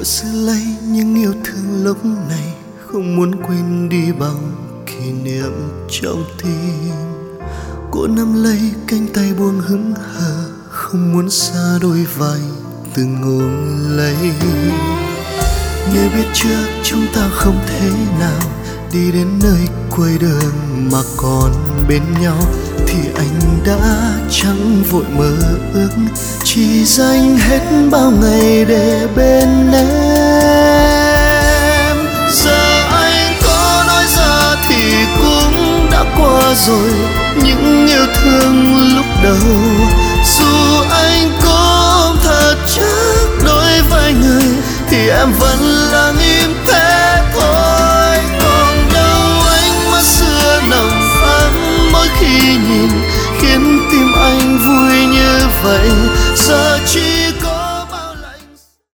xưa lấy những yêu thương lúc này, không muốn quên đi bằng kỷ niệm trong tim. Cô nắm lấy cánh tay buông hững hờ, không muốn xa đôi vai từng ôm lấy. Nếu biết trước chúng ta không thể nào đi đến nơi cuối đường mà còn bên nhau, thì anh đã chẳng vội mơ ước, chỉ dành hết bao ngày để bên em. Giờ anh có nói ra thì cũng đã qua rồi, những yêu thương lúc đầu. Dù anh có thật chắc đôi vai người, thì em vẫn lặng im thế thôi. Còn đâu ánh mắt xưa nồng ấm mỗi khi nhìn, khiến tim anh vui như vậy. Giờ chỉ